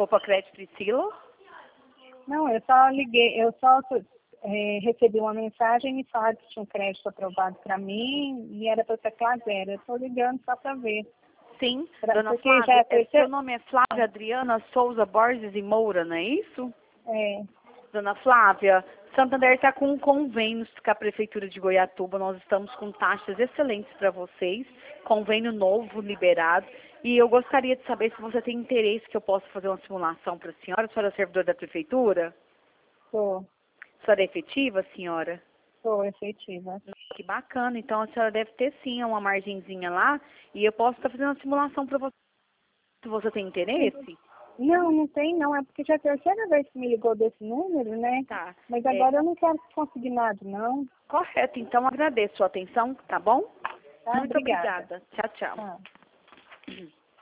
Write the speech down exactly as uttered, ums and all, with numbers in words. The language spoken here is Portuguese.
Copa Crédito Priscila? Não, eu só liguei, eu só é, recebi uma mensagem e me falaram que tinha um crédito aprovado para mim e era para teclar zero. Eu estou ligando só para ver. Sim, Pra, dona porque Flávia, já é é, seu terceiro... nome é Flávia Adriana Souza Borges e Moura, não é isso? É, Dona Flávia, Santander está com um convênio com a Prefeitura de Goiatuba. Nós estamos com taxas excelentes para vocês, convênio novo, liberado. E eu gostaria de saber se você tem interesse que eu possa fazer uma simulação para a senhora. A senhora é servidora da Prefeitura? sou, A senhora é efetiva, senhora? sou efetiva. Que bacana. Então a senhora deve ter sim uma margenzinha lá e eu posso estar fazendo uma simulação para você. Se você tem interesse? Não, não tem não, é porque já é a terceira vez que me ligou desse número, né? Tá. Mas É, agora eu não quero consignado, não. correto. Então agradeço a sua atenção, tá bom? Tá? Muito Obrigada. obrigada. Tchau, tchau. Tá.